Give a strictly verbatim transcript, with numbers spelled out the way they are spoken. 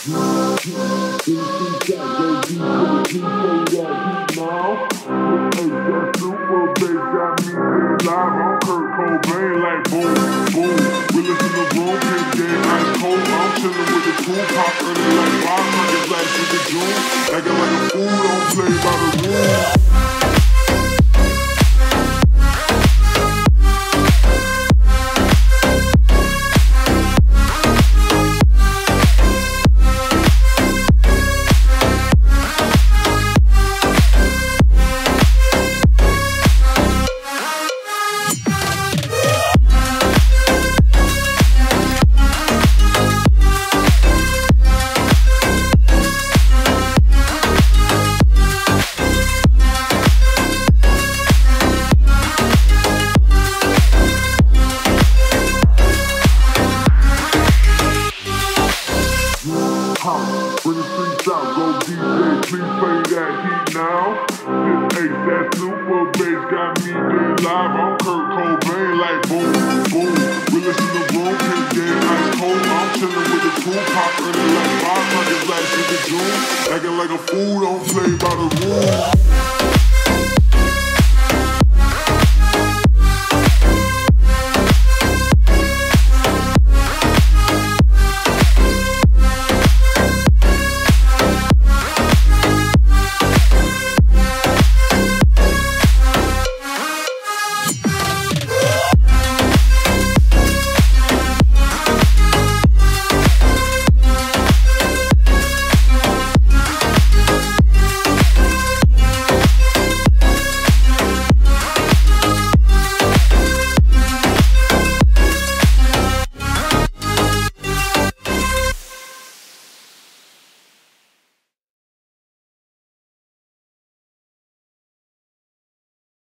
Acting like a fool, don't play by the rules. Bring the streets out, go D J, please play that heat now. This ace, that super bass got me dead live. I'm Kurt Cobain, like boom, boom. We listen to room, his game ice cold. I'm chillin' with the crew, pop early like five hundred like Sugar June. Acting like a fool, don't play by the rules.